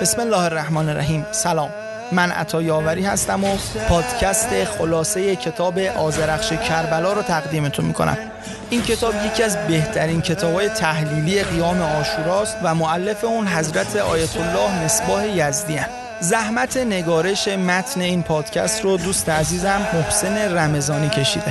بسم الله الرحمن الرحیم. سلام، من عطا یاوری هستم و پادکست خلاصه کتاب آذرخش کربلا رو تقدیمتون میکنم. این کتاب یکی از بهترین کتاب‌های تحلیلی قیام عاشوراست و مؤلف اون حضرت آیت الله مصباح یزدی هستند. زحمت نگارش متن این پادکست رو دوست عزیزم محسن رمضانی کشیده.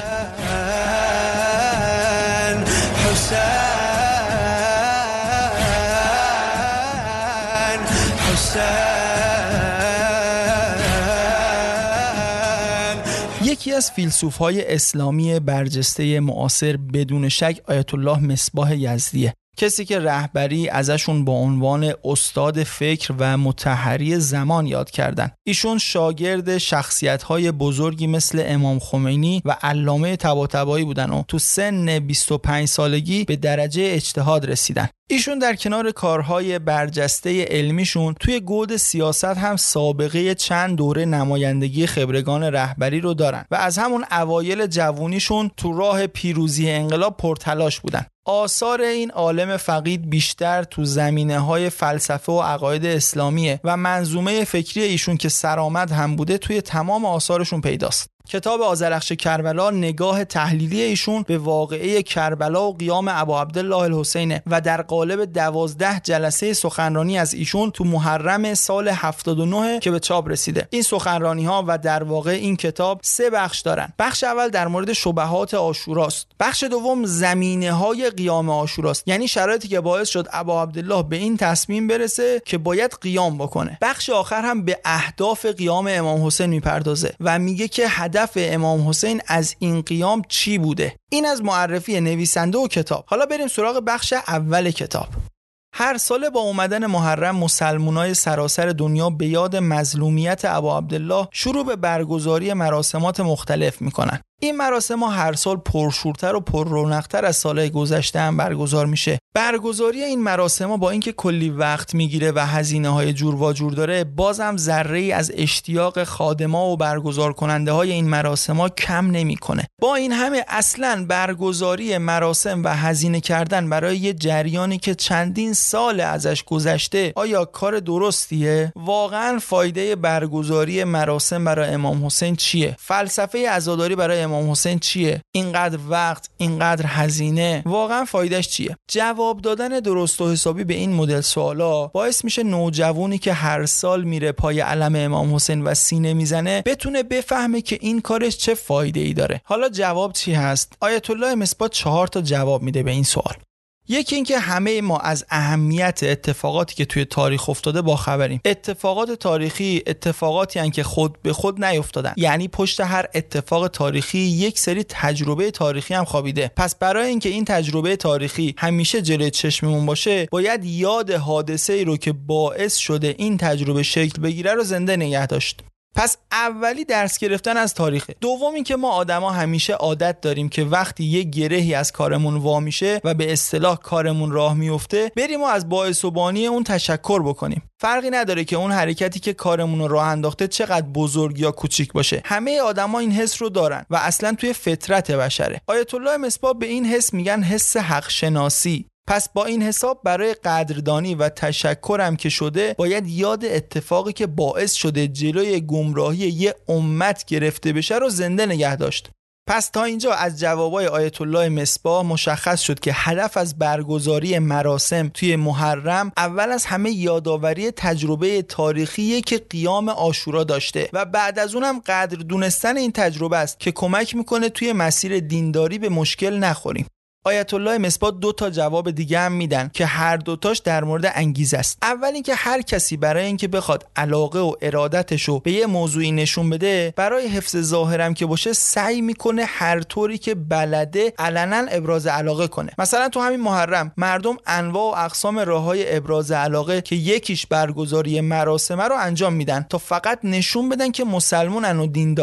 یکی از فیلسوف‌های اسلامی برجسته معاصر بدون شک آیت الله مصباح یزدیه، کسی که رهبری ازشون با عنوان استاد فکر و مطهری زمان یاد کردن. ایشون شاگرد شخصیت‌های بزرگی مثل امام خمینی و علامه طباطبایی بودن و تو سن 25 سالگی به درجه اجتهاد رسیدن. ایشون در کنار کارهای برجسته علمیشون توی گود سیاست هم سابقه چند دوره نمایندگی خبرگان رهبری رو دارن و از همون اوایل جوونیشون تو راه پیروزی انقلاب پرتلاش بودن. آثار این عالم فقید بیشتر تو زمینه‌های فلسفه و عقاید اسلامیه و منظومه فکری ایشون که سرآمد هم بوده توی تمام آثارشون پیداست. کتاب آذرخش کربلا نگاه تحلیلی ایشون به واقعه کربلا و قیام ابا عبدالله الحسین و در قالب 12 جلسه سخنرانی از ایشون تو محرم سال 79 که به چاپ رسیده. این سخنرانی ها و در واقع این کتاب 3 بخش دارن. بخش اول در مورد شبهات عاشوراست. بخش دوم زمینه های قیام عاشوراست، یعنی شرایطی که باعث شد ابا عبدالله به این تصمیم برسه که باید قیام بکنه. بخش آخر هم به اهداف قیام امام حسین میپردازه و میگه که هدف امام حسین از این قیام چی بوده. این از معرفی نویسنده و کتاب. حالا بریم سراغ بخش اول کتاب. هر ساله با اومدن محرم مسلمانای سراسر دنیا به یاد مظلومیت ابا عبدالله شروع به برگزاری مراسمات مختلف میکنن. این مراسم ها هر سال پرشورتر و پر رونق‌تر از سالهای گذشته هم برگزار میشه. برگزاری این مراسم ها با اینکه کلی وقت میگیره و هزینه های جور و جور داره، بازم ذره‌ای از اشتیاق خادما و برگزار کننده های این مراسم ها کم نمیکنه. با این همه اصلاً برگزاری مراسم و هزینه کردن برای یه جریانی که چندین سال ازش گذشته آیا کار درستیه؟ واقعاً فایده برگزاری مراسم برای امام حسین چیه؟ فلسفه عزاداری برای امام حسین چیه؟ اینقدر وقت، اینقدر هزینه، واقعا فایدهش چیه؟ جواب دادن درست و حسابی به این مدل سوالا باعث میشه نوجوانی که هر سال میره پای علم امام حسین و سینه میزنه بتونه بفهمه که این کارش چه فایده ای داره. حالا جواب چی هست؟ آیت الله مصباح 4 تا جواب میده به این سوال. یکی این که همه ما از اهمیت اتفاقاتی که توی تاریخ افتاده با خبریم. اتفاقات تاریخی اتفاقاتی هستند که خود به خود نیفتادن، یعنی پشت هر اتفاق تاریخی یک سری تجربه تاریخی هم خوابیده. پس برای اینکه این تجربه تاریخی همیشه جلوی چشممون باشه، باید یاد حادثه‌ای رو که باعث شده این تجربه شکل بگیره رو زنده نگه داشت. پس اولی درس گرفتن از تاریخه. دوم این که ما آدما همیشه عادت داریم که وقتی یه گرهی از کارمون وا میشه و به اصطلاح کارمون راه میفته، بریم و از باعث و بانی اون تشکر بکنیم. فرقی نداره که اون حرکتی که کارمون رو راه انداخته چقدر بزرگ یا کوچیک باشه. همه آدما این حس رو دارن و اصلا توی فطرت بشره. آیت الله مصباح به این حس میگن حس حق شناسی. پس با این حساب برای قدردانی و تشکرم که شده، باید یاد اتفاقی که باعث شده جلوی گمراهی یه امت گرفته بشه رو زنده نگه داشت. پس تا اینجا از جوابای آیت الله مصباح مشخص شد که هدف از برگزاری مراسم توی محرم اول از همه یادآوری تجربه تاریخی که قیام عاشورا داشته و بعد از اونم قدر دونستن این تجربه است که کمک میکنه توی مسیر دینداری به مشکل نخوریم. آیت الله مصباح 2 تا جواب دیگه هم میدن که هر دوتاش در مورد انگیزه است. اول اینکه هر کسی برای اینکه بخواد علاقه و ارادتشو به یه موضوعی نشون بده، برای حفظ ظاهرم که باشه سعی میکنه هر طوری که بلده علنا ابراز علاقه کنه. مثلا تو همین محرم مردم انواع و اقسام راههای ابراز علاقه که یکیش برگزاری مراسم رو انجام میدن تا فقط نشون بدن که مسلمانن و دیندار.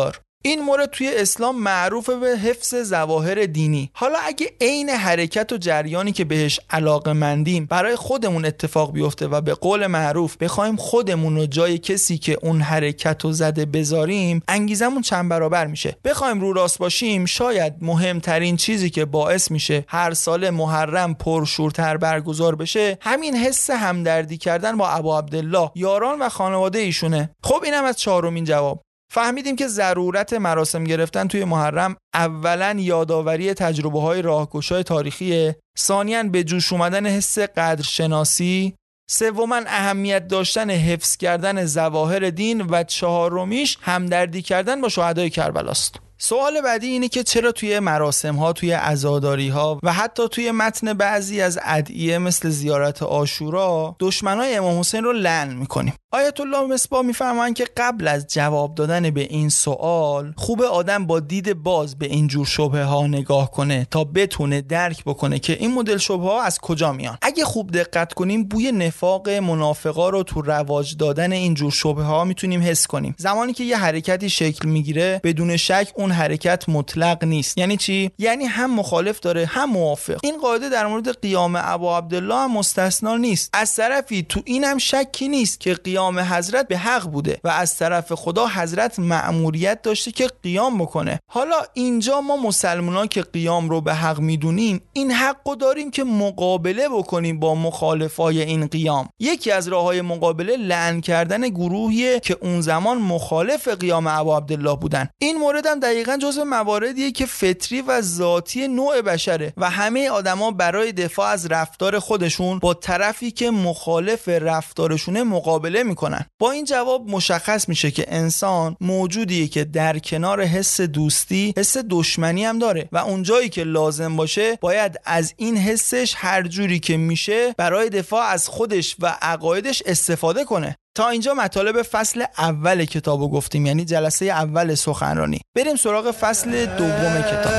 این مورد توی اسلام معروفه به حفظ ظواهر دینی. حالا اگه عین حرکت و جریانی که بهش علاقه‌مندیم برای خودمون اتفاق بیفته و به قول معروف بخوایم خودمون رو جای کسی که اون حرکت رو زده بذاریم، انگیزمون چند برابر میشه. بخوایم رو راست باشیم، شاید مهمترین چیزی که باعث میشه هر سال محرم پرشورتر برگزار بشه همین حس همدردی کردن با ابا عبدالله، یاران و خانواده ایشونه. خب اینم از چهارمین جواب. فهمیدیم که ضرورت مراسم گرفتن توی محرم اولاً یادآوری تجربه‌های راهگشای تاریخیه، ثانیاً به جوش اومدن حس قدرشناسی، سوماً اهمیت داشتن حفظ کردن ظواهر دین و چهارمیش همدردی کردن با شهدای کربلاست. سوال بعدی اینه که چرا توی مراسم‌ها، توی عزاداری‌ها و حتی توی متن بعضی از ادعیه مثل زیارت عاشورا دشمنای امام حسین رو لعن می‌کنیم؟ آیت الله مصباح میفهمن که قبل از جواب دادن به این سوال خوبه آدم با دید باز به این جور شبهه ها نگاه کنه تا بتونه درک بکنه که این مدل شبهه ها از کجا میان. اگه خوب دقت کنیم بوی نفاق منافقا رو تو رواج دادن این جور شبهه ها میتونیم حس کنیم. زمانی که یه حرکتی شکل میگیره بدون شک اون حرکت مطلق نیست. یعنی چی؟ یعنی هم مخالف داره هم موافق. این قاعده در مورد قیام ابا عبدالله هم مستثنا نیست. از طرفی تو اینم شکی نیست که قیام حضرت به حق بوده و از طرف خدا حضرت مأموریت داشته که قیام بکنه. حالا اینجا ما مسلمانان که قیام رو به حق میدونیم این حقو داریم که مقابله بکنیم با مخالفای این قیام. یکی از راههای مقابله لعن کردن گروهیه که اون زمان مخالف قیام ابا عبدالله بودن. این مورد هم دقیقاً جزو مواردیه که فطری و ذاتی نوع بشره و همه آدما برای دفاع از رفتار خودشون با طرفی که مخالف رفتارشونه مقابله میکنن. با این جواب مشخص میشه که انسان موجودیه که در کنار حس دوستی حس دشمنی هم داره و اونجایی که لازم باشه باید از این حسش هر جوری که میشه برای دفاع از خودش و عقایدش استفاده کنه. تا اینجا مطالب فصل اول کتابو گفتیم، یعنی جلسه اول سخنرانی. بریم سراغ فصل دوم کتاب.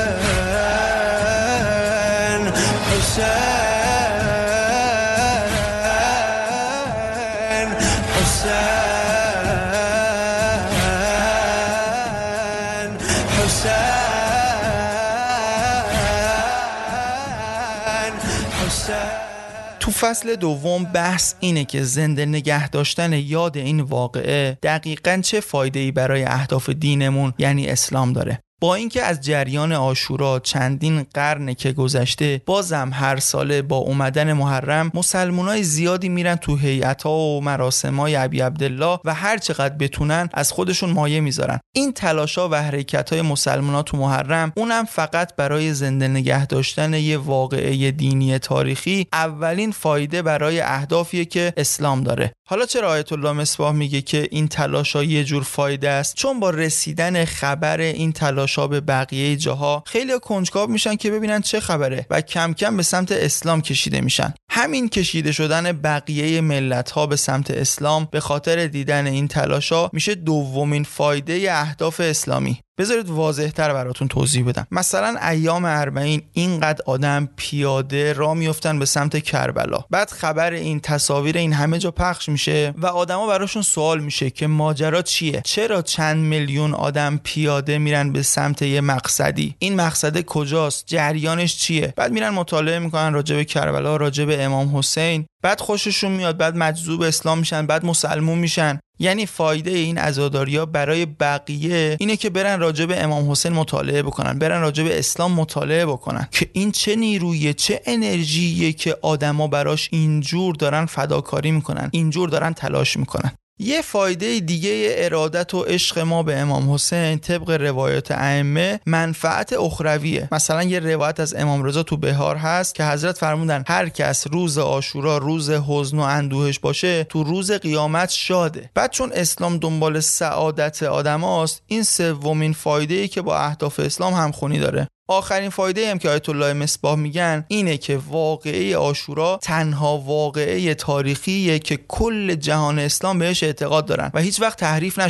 تو فصل دوم بحث اینه که زنده نگه داشتن یاد این واقعه دقیقاً چه فایده‌ای برای اهداف دینمون یعنی اسلام داره. با اینکه از جریان عاشورا چندین قرن که گذشته بازم هر ساله با اومدن محرم مسلمانای زیادی میرن تو هیئت‌ها و مراسم‌های ابی عبدالله و هر چقدر بتونن از خودشون مایه میذارن. این تلاش‌ها و حرکت‌های مسلمان‌ها تو محرم اونم فقط برای زنده نگه داشتن یه واقعه دینی تاریخی اولین فایده برای اهدافیه که اسلام داره. حالا چرا آیت الله مصباح میگه که این تلاش‌ها یه جور فایده است؟ چون با رسیدن خبر این تلاش‌ها به بقیه جاها خیلی کنجکاو میشن که ببینن چه خبره و کم کم به سمت اسلام کشیده میشن. همین کشیده شدن بقیه ملت‌ها به سمت اسلام به خاطر دیدن این تلاش‌ها میشه دومین فایده اهداف اسلامی. بذارید واضح‌تر براتون توضیح بدم. مثلا ایام 40 اینقدر آدم پیاده راه میافتن به سمت کربلا. بعد خبر این تصاویر این همه جا پخش میشه و آدما براشون سوال میشه که ماجرا چیه؟ چرا چند میلیون آدم پیاده میرن به سمت یه مقصدی؟ این مقصد کجاست؟ جریانش چیه؟ بعد میرن مطالعه میکنن راجع به کربلا، راجع به امام حسین. بعد خوششون میاد، بعد مجذوب اسلام میشن، بعد مسلمون میشن. یعنی فایده این عزاداری‌ها برای بقیه اینه که برن راجع به امام حسین مطالعه بکنن، برن راجع به اسلام مطالعه بکنن که این چه نیرویه، چه انرژیه که آدما براش اینجور دارن فداکاری میکنن، اینجور دارن تلاش میکنن. یه فایده دیگه ارادت و عشق ما به امام حسین طبق روایات ائمه منفعت اخرویه. مثلا یه روایت از امام رضا تو بهار هست که حضرت فرمودن هر کس روز عاشورا روز حزن و اندوهش باشه تو روز قیامت شاده. بعد چون اسلام دنبال سعادت آدماست، این سومین فایده‌ای که با اهداف اسلام همخونی داره. آخرین فایده هم که آیت الله مصباح میگن اینه که واقعه عاشورا تنها واقعه تاریخیه که کل جهان اسلام بهش اعتقاد دارن و هیچ وقت تحریف نشده.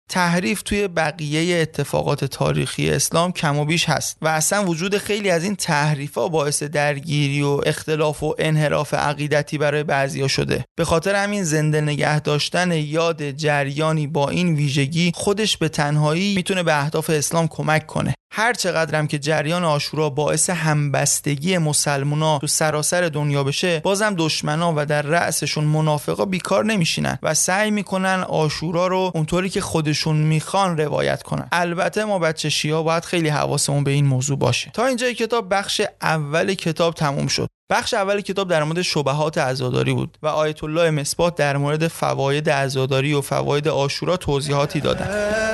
تحریف توی بقیه اتفاقات تاریخی اسلام کم و بیش هست و اصلا وجود خیلی از این تحریف‌ها باعث درگیری و اختلاف و انحراف عقیدتی برای بعضیا شده. به خاطر همین زنده نگه داشتن یاد جریانی با این ویژگی خودش به تنهایی میتونه به اهداف اسلام کمک کنه. هر چقدرم که جریان عاشورا باعث همبستگی مسلمونا تو سراسر دنیا بشه، بازم دشمنا و در رأسشون منافقا بیکار نمیشینن و سعی میکنن عاشورا رو اونطوری که خودشون میخوان روایت کنن. البته ما بچه شیعه باید خیلی حواسمون به این موضوع باشه. تا اینجای کتاب بخش اول کتاب تموم شد. بخش اول کتاب در مورد شبهات عزاداری بود و آیت الله مصباح در مورد فواید عزاداری و فواید عاشورا توضیحاتی دادن.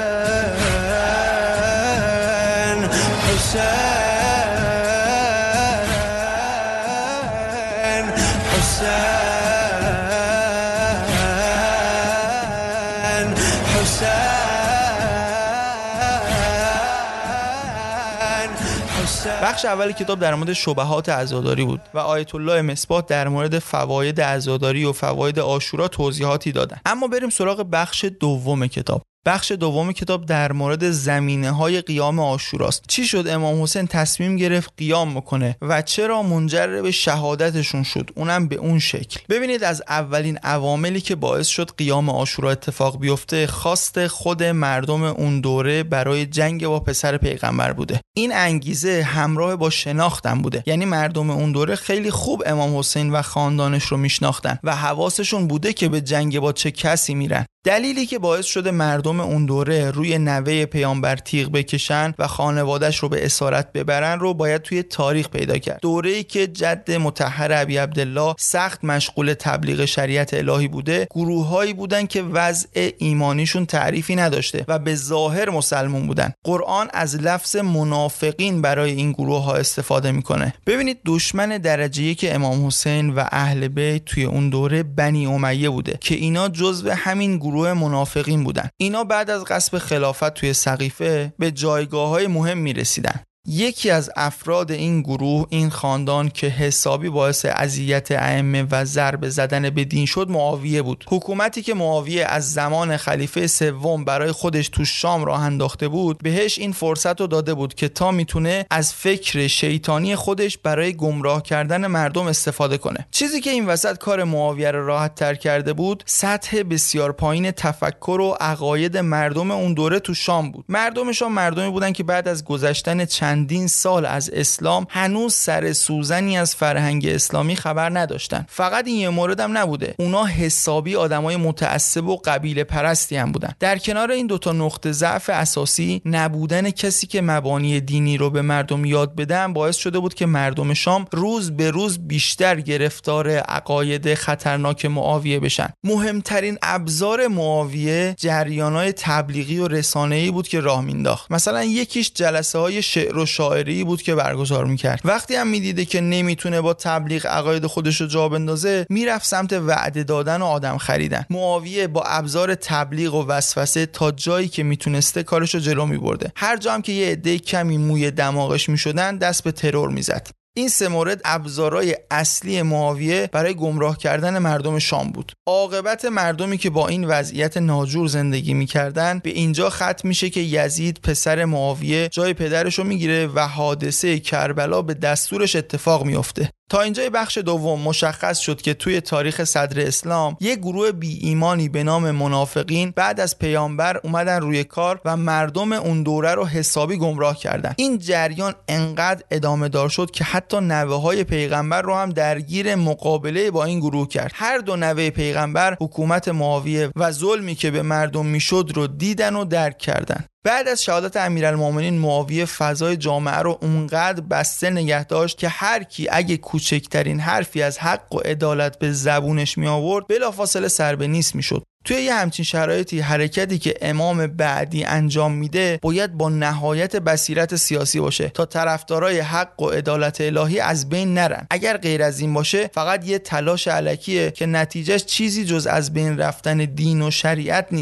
بخش اول کتاب در مورد شبهات عزاداری بود و آیت الله مصباح در مورد فواید عزاداری و فواید عاشورا توضیحاتی دادن. اما بریم سراغ بخش دوم کتاب. بخش دوم کتاب در مورد زمینه‌های قیام عاشوراست. چی شد امام حسین تصمیم گرفت قیام بکنه و چرا منجر به شهادتشون شد، اونم به اون شکل. ببینید از اولین عواملی که باعث شد قیام عاشورا اتفاق بیفته، خواست خود مردم اون دوره برای جنگ با پسر پیغمبر بوده. این انگیزه همراه با شناختن بوده، یعنی مردم اون دوره خیلی خوب امام حسین و خاندانش رو میشناختن و حواسشون بوده که به جنگ با چه کسی میرن. دلیلی که باعث شده مردم اون دوره روی نوه پیامبر تیغ بکشن و خانواده‌اش رو به اسارت ببرن رو باید توی تاریخ پیدا کرد. دوره‌ای که جد مطهر ابی عبدالله سخت مشغول تبلیغ شریعت الهی بوده، گروه‌هایی بودن که وضع ایمانیشون تعریفی نداشته و به ظاهر مسلمون بودن. قرآن از لفظ منافقین برای این گروه‌ها استفاده میکنه. ببینید دشمن درجه یک امام حسین و اهل بیت توی اون دوره بنی امیه بوده که اینا جزو همین گروه منافقین بودن. اینا بعد از غصب خلافت توی سقیفه به جایگاه‌های مهم می‌رسیدن. یکی از افراد این گروه، این خاندان که حسابی باعث اذیت ائمه و ضربه زدن به دین شد، معاویه بود. حکومتی که معاویه از زمان خلیفه سوم برای خودش تو شام راه انداخته بود، بهش این فرصت رو داده بود که تا میتونه از فکر شیطانی خودش برای گمراه کردن مردم استفاده کنه. چیزی که این وسط کار معاویه رو راحت تر کرده بود، سطح بسیار پایین تفکر و عقاید مردم اون دوره تو شام بود. مردم شام مردمی بودن که بعد از گذشتن چندین سال از اسلام هنوز سر سوزنی از فرهنگ اسلامی خبر نداشتن. فقط این یه مورد هم نبوده، اونا حسابی آدمای متعصب و قبیله پرستی هم بودن. در کنار این دوتا نقطه ضعف اساسی، نبودن کسی که مبانی دینی رو به مردم یاد بده باعث شده بود که مردم شام روز به روز بیشتر گرفتار عقاید خطرناک معاویه بشن. مهمترین ابزار معاویه جریانای تبلیغی و رسانه‌ای بود که راه مینداخت. مثلا یکیش جلسه‌های شعر و شاعری بود که برگزار میکرد. وقتی هم میدیده که نمیتونه با تبلیغ عقاید خودش رو جا بندازه، میرفت سمت وعده دادن و آدم خریدن. معاویه با ابزار تبلیغ و وسوسه تا جایی که میتونسته کارش رو جلو میبرده. هر جا هم که یه عده کمی موی دماغش میشدن، دست به ترور میزد. این سه مورد ابزارهای اصلی معاویه برای گمراه کردن مردم شام بود. عاقبت مردمی که با این وضعیت ناجور زندگی میکردن به اینجا ختم میشه که یزید پسر معاویه جای پدرش رو میگیره و حادثه کربلا به دستورش اتفاق میفته. تا اینجای بخش دوم مشخص شد که توی تاریخ صدر اسلام یک گروه بی ایمانی به نام منافقین بعد از پیامبر اومدن روی کار و مردم اون دوره رو حسابی گمراه کردن. این جریان انقدر ادامه دار شد که حتی نوه‌های پیغمبر رو هم درگیر مقابله با این گروه کرد. هر دو نوه پیغمبر حکومت معاویه و ظلمی که به مردم میشد رو دیدن و درک کردن. بعد از شهادت امیرالمومنین، معاویه فضای جامعه رو اونقدر بسته نگه داشت که هر کی اگه کوچکترین حرفی از حق و عدالت به زبونش می آورد بلافاصله سر به نیست می شد. توی یه همچین شرایطی حرکتی که امام بعدی انجام میده باید با نهایت بصیرت سیاسی باشه تا طرفدارای حق و عدالت الهی از بین نرن. اگر غیر از این باشه فقط یه تلاش الکیه که نتیجهش چیزی جز از بین رفتن دین و شریعت نیست.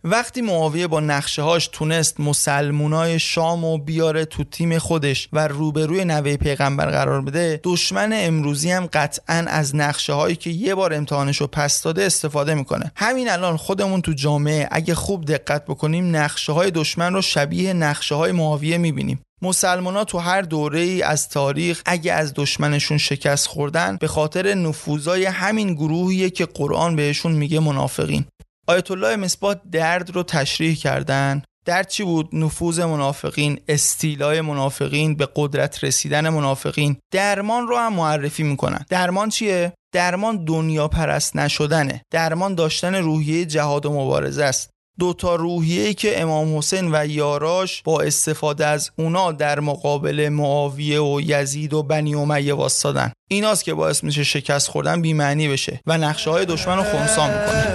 وقتی معاویه با نقشه‌هاش تونست مسلمونای شامو بیاره تو تیم خودش و روبروی نوه پیغمبر قرار بده، دشمن امروزی هم قطعاً از نقشه‌هایی که یه بار امتحانشو پس داده استفاده میکنه. همین الان خودمون تو جامعه اگه خوب دقت بکنیم نقشه‌های دشمن رو شبیه نقشه‌های معاویه میبینیم. مسلمان‌ها تو هر دوره‌ای از تاریخ اگه از دشمنشون شکست خوردن به خاطر نفوذای همین گروهیه که قرآن بهشون میگه منافقین. آیت الله مصباح درد رو تشریح کردن. درد چی بود؟ نفوذ منافقین، استیلای منافقین، به قدرت رسیدن منافقین. درمان رو هم معرفی میکنن. درمان چیه؟ درمان دنیا پرست نشدنه. درمان داشتن روحیه جهاد و مبارزه است. دوتا روحیه‌ای که امام حسین و یاراش با استفاده از اونا در مقابل معاویه و یزید و بنی امیه واسطادن. ایناست که باعث میشه شکست خوردن بی معنی بشه و نقشه‌های دشمن رو خنثی میکنه.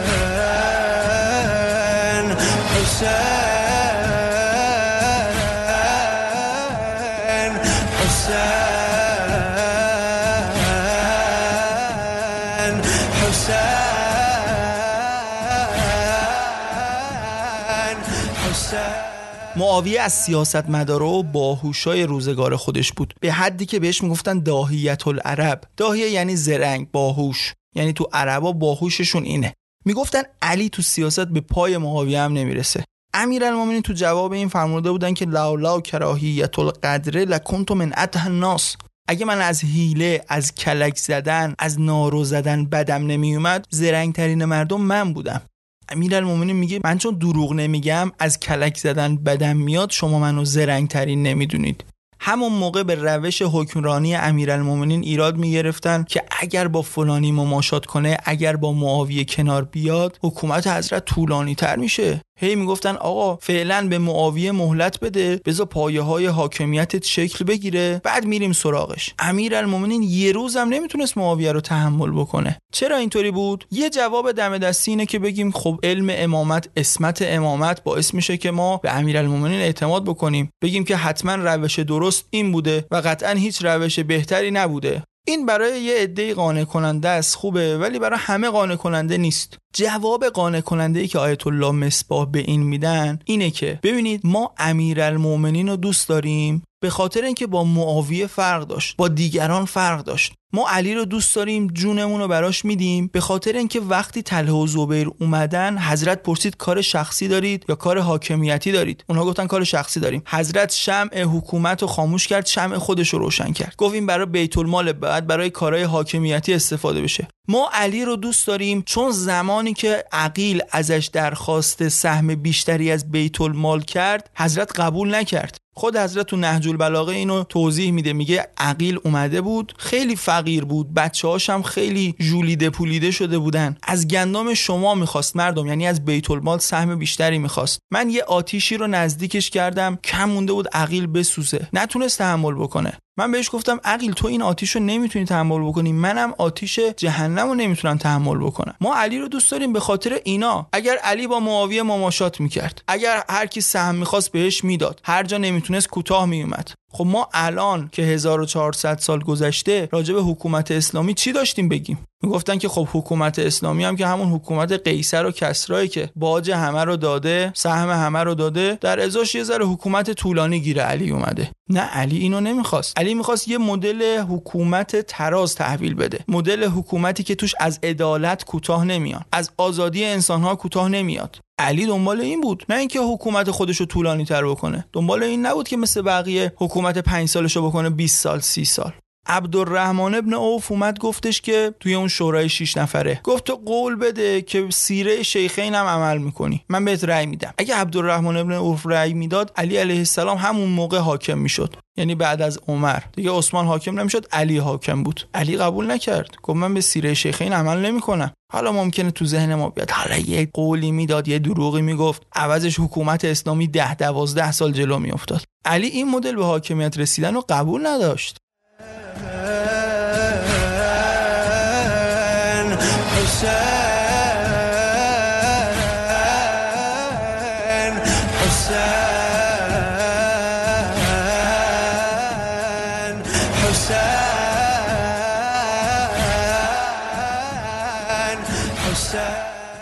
معاویه از سیاستمدارا و باهوشای روزگار خودش بود، به حدی که بهش میگفتن داهیت العرب. داهیه یعنی زرنگ، باهوش، یعنی تو عربا باهوششون اینه. میگفتن علی تو سیاست به پای معاویه هم نمیرسه. امیرالمومنین تو جواب این فرموده بودن که لولا کراهیت القدر لکنت من اتقی الناس. اگه من از حیله، از کلک زدن، از نارو زدن بدم نمیومد، زرنگ ترین مردم من بودم. امیرالمومنین میگه من چون دروغ نمیگم، از کلک زدن بدم میاد، شما منو زرنگ ترین نمیدونید. همون موقع به روش حکمرانی امیرالمومنین ایراد میگرفتن که اگر با فلانی مماشات کنه، اگر با معاویه کنار بیاد، حکومت حضرت طولانی تر میشه. هی میگفتن آقا فعلا به معاویه مهلت بده، بذار پایه‌های حاکمیتت شکل بگیره، بعد میریم سراغش. امیرالمومنین یه روز هم نمیتونست معاویه رو تحمل بکنه. چرا اینطوری بود؟ یه جواب دم دستی اینه که بگیم خب علم امامت، عصمت امامت باعث میشه که ما به امیرالمومنین اعتماد بکنیم، بگیم که حتما روش درست این بوده و قطعا هیچ روش بهتری نبوده. این برای یه عده قانع کننده است، خوبه، ولی برای همه قانع کننده نیست. جواب قانع کننده‌ای که آیت الله مصباح به این میدن اینه که ببینید ما امیرالمومنین رو دوست داریم به خاطر اینکه با معاویه فرق داشت، با دیگران فرق داشت. ما علی رو دوست داریم، جونمون رو براش میدیم به خاطر اینکه وقتی طلحه و زبیر اومدن، حضرت پرسید کار شخصی دارید یا کار حاکمیتی دارید؟ اونها گفتن کار شخصی داریم. حضرت شمع حکومت رو خاموش کرد، شمع خودش رو روشن کرد. گفت این برای بیت المال، بعد برای کارهای حاکمیتی استفاده بشه. ما علی رو دوست داریم چون زمانی که عقیل ازش درخواست سهم بیشتری از بیت المال کرد، حضرت قبول نکرد. خود حضرت تو نهج البلاغه اینو توضیح میده، میگه عقیل اومده بود، خیلی فقیر بود، بچه‌هاش هم خیلی ژولیده پولیده شده بودن، از گندم شما میخواست مردم، یعنی از بیت المال سهم بیشتری میخواست. من یه آتیشی رو نزدیکش کردم، کم مونده بود عقیل بسوزه، نتونست تحمل بکنه. من بهش گفتم عقیل تو این آتیش رو نمیتونی تحمل بکنی، منم آتیش جهنم رو نمیتونم تحمل بکنم. ما علی رو دوست داریم به خاطر اینا. اگر علی با معاویه مماشات میکرد، اگر هر کی سهم میخواست بهش میداد، هر جا نمیتونست کوتاه میومد. خب ما الان که 1400 سال گذشته راجع به حکومت اسلامی چی داشتیم بگیم؟ میگفتن که خب حکومت اسلامی هم که همون حکومت قیصر و کسرایی که باج همه رو داده، سهم همه رو داده، در ازاش یه ذره حکومت طولانی گیر علی اومده. نه، علی اینو نمیخواست. علی میخواست یه مدل حکومت تراز تحویل بده، مدل حکومتی که توش از عدالت کوتاه نمیاد، از آزادی انسان‌ها کوتاه نمیاد. علی دنبال این بود، نه اینکه حکومت خودشو طولانی تر بکنه. دنبال این نبود که مثل بقیه حکومت 5 سالشو بکنه 20 سال 30 سال. عبدالرحمن ابن عوف اومد گفتش که توی اون شورای 6 نفره گفت تو قول بده که سیره شیخین هم عمل میکنی، من بهت رأی میدم. اگه عبدالرحمن ابن عوف رأی میداد، علی علیه السلام همون موقع حاکم میشد، یعنی بعد از عمر دیگه عثمان حاکم نمیشد، علی حاکم بود. علی قبول نکرد، گفت من به سیره شیخین عمل نمیکنم. حالا ممکنه تو ذهن ما بیاد حالا یه قولی میداد، یه دروغی میگفت، عوضش حکومت اسلامی 10-12 سال جلو میافتاد. علی این مدل به حاکمیت رسیدن رو قبول نداشت.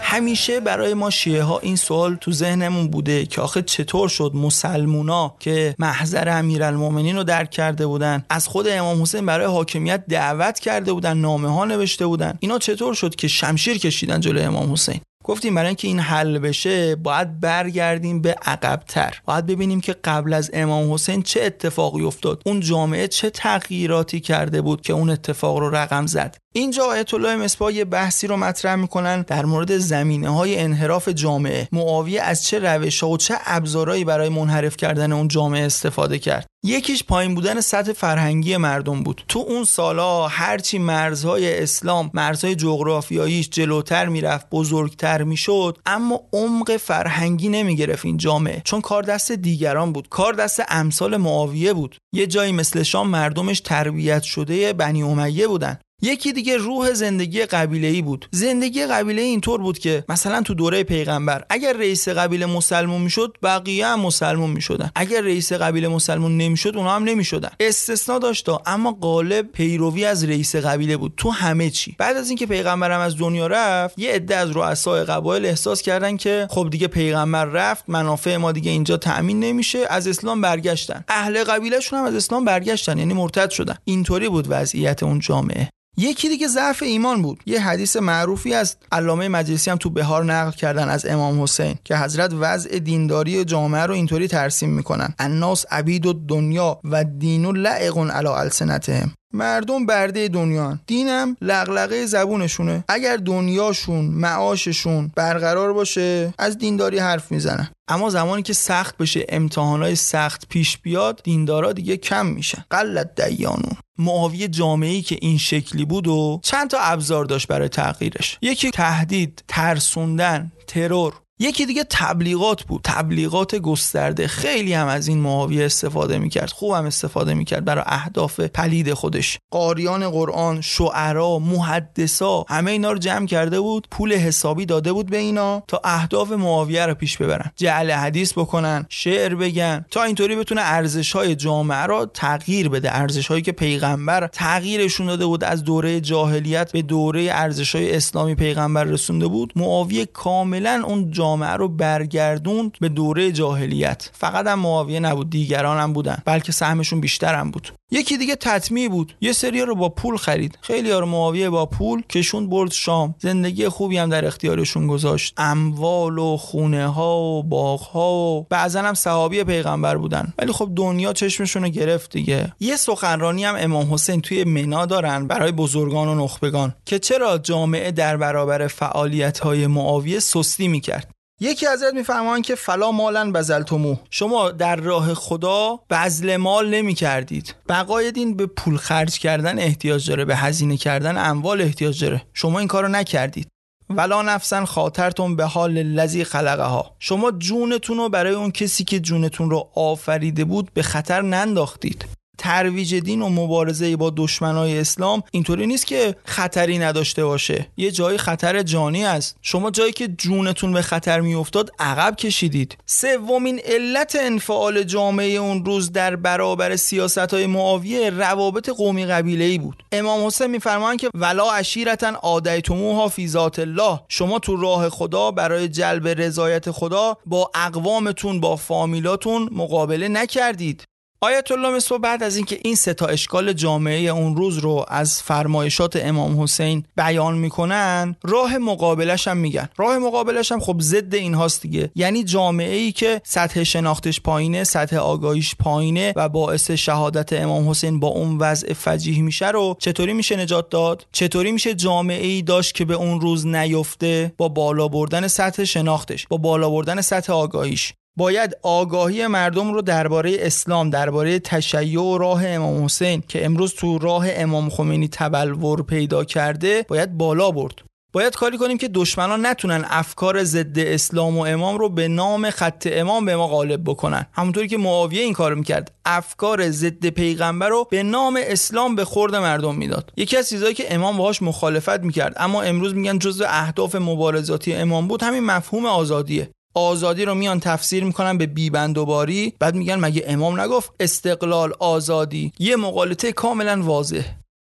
همیشه برای ما شیعه ها این سوال تو ذهنمون بوده که آخه چطور شد مسلمونا که محضر امیرالمومنین رو درک کرده بودن، از خود امام حسین برای حاکمیت دعوت کرده بودن، نامه ها نوشته بودن، اینا چطور شد که شمشیر کشیدن جلوی امام حسین؟ گفتیم برای اینکه این حل بشه باید برگردیم به عقب‌تر، باید ببینیم که قبل از امام حسین چه اتفاقی افتاد، اون جامعه چه تغییراتی کرده بود که اون اتفاق رو رقم زد. اینجا آیت الله مصباح یه بحثی رو مطرح میکنن در مورد زمینه‌های انحراف جامعه. معاویه از چه روش‌ها و چه ابزارهایی برای منحرف کردن اون جامعه استفاده کرد. یکیش پایین بودن سطح فرهنگی مردم بود. تو اون سالا هرچی مرزهای اسلام، مرزهای جغرافیاییش جلوتر میرفت، بزرگتر میشد، اما عمق فرهنگی نمیگرفت این جامعه، چون کار دست دیگران بود، کار دست امثال معاویه بود. یه جایی مثل شام مردمش تربیت شده بنی امیه بودن. یکی دیگه روح زندگی قبیله‌ای بود. زندگی قبیله‌ای اینطور بود که مثلا تو دوره پیغمبر اگر رئیس قبیله مسلمون میشد، بقیه هم مسلمون میشدن. اگر رئیس قبیله مسلمون نمیشد، اونها هم نمیشدن. استثناء داشت، اما غالب پیروی از رئیس قبیله بود تو همه چی. بعد از اینکه پیغمبر هم از دنیا رفت، یه عده از رؤسای قبایل احساس کردن که خب دیگه پیغمبر رفت، منافع ما دیگه اینجا تأمین نمیشه، از اسلام برگشتن. اهل قبیله‌شون هم از اسلام برگشتن، یعنی مرتد شدن. اینطوری بود وضعیت اون جامعه. یکی دیگه ضعف ایمان بود. یه حدیث معروفی از علامه مجلسی هم تو بهار نقل کردن از امام حسین که حضرت وضع دینداری جامعه رو اینطوری ترسیم میکنن: الناس عبید الدنیا و دین لعق علی السنتهم. مردم برده دنیا، دینم لغلغه زبونشونه. اگر دنیاشون، معاششون برقرار باشه، از دینداری حرف میزنن. اما زمانی که سخت بشه، امتحانای سخت پیش بیاد، دیندارا دیگه کم میشن. قلت دیانون. معاویه جامعه‌ای که این شکلی بود و چند تا ابزار داشت برای تغییرش. یکی تهدید، ترسوندن، ترور. یکی دیگه تبلیغات بود، تبلیغات گسترده. خیلی هم از این معاویه استفاده میکرد، خوب هم استفاده میکرد برای اهداف پلید خودش. قاریان قرآن، شعرا، محدثا، همه اینا رو جمع کرده بود، پول حسابی داده بود به اینا تا اهداف معاویه رو پیش ببرن، جعل حدیث بکنن، شعر بگن، تا اینطوری بتونه ارزش‌های جامعه رو تغییر بده. ارزش‌هایی که پیغمبر تغییرشون داده بود، از دوره جاهلیت به دوره ارزش‌های اسلامی پیغمبر رسونده بود. معاویه کاملا اون جامعه رو برگردوند به دوره جاهلیت. فقط هم معاویه نبود، دیگران هم بودن، بلکه سهمشون بیشتر هم بود. یکی دیگه تطمیع بود. یه سری‌ها رو با پول خرید. خیلی‌ها رو معاویه با پول کشوند برد شام. زندگی خوبی هم در اختیارشون گذاشت. اموال و خونه‌ها و باغ‌ها و بعضن هم صحابی پیغمبر بودن. ولی خب دنیا چشمشون رو گرفت دیگه. یه سخنرانی هم امام حسین توی منا دارن برای بزرگان و نخبگان که چرا جامعه در برابر فعالیت‌های معاویه سستی می‌کرد. یکی حضرت میفرمایند که فلا مالن بذلتموه، شما در راه خدا بذل مال نمی کردید. بقای دین به پول خرج کردن احتیاج داره، به هزینه کردن اموال احتیاج داره، شما این کارو نکردید. ولا نفسن خاطرتون به حال الذی خلقها، شما جونتون رو برای اون کسی که جونتون رو آفریده بود به خطر ننداختید. ترویج دین و مبارزه با دشمنای اسلام اینطوری نیست که خطری نداشته باشه. یه جایی خطر جانی است. شما جایی که جونتون به خطر میافتاد عقب کشیدید. سومین علت انفعال جامعه اون روز در برابر سیاست‌های معاویه روابط قومی قبیله‌ای بود. امام حسین میفرمایند که ولا عشیرتن عادیتموها فی ذات الله، شما تو راه خدا برای جلب رضایت خدا با اقوامتون، با فامیلاتون مقابله نکردید. آیت الله مصباح بعد از اینکه این سه تا اشکال جامعه اون روز رو از فرمایشات امام حسین بیان میکنن، راه مقابلش هم میگن. راه مقابلش هم خب ضد این هاست دیگه، یعنی جامعه‌ای که سطح شناختش پایینه، سطح آگاهیش پایینه و باعث شهادت امام حسین با اون وضع فجیح میشه رو چطوری میشه نجات داد؟ چطوری میشه جامعه‌ای داشت که به اون روز نیفته؟ با بالا بردن سطح شناختش، با بالا بردن سطح آگاهیش. باید آگاهی مردم رو درباره اسلام، درباره تشیع و راه امام حسین که امروز تو راه امام خمینی تبلور پیدا کرده باید بالا برد. باید کاری کنیم که دشمنان نتونن افکار ضد اسلام و امام رو به نام خط امام به ما غالب بکنن، همونطوری که معاویه این کارو میکرد، افکار ضد پیغمبر رو به نام اسلام به خورد مردم میداد. یکی از چیزایی که امام باهاش مخالفت میکرد اما امروز میگن جزو اهداف مبارزاتی امام بود، همین مفهوم آزادیه. آزادی رو میان تفسیر میکنن به بیبندوباری، بعد میگن مگه امام نگفت استقلال آزادی؟ یه مقالطه کاملا واضح.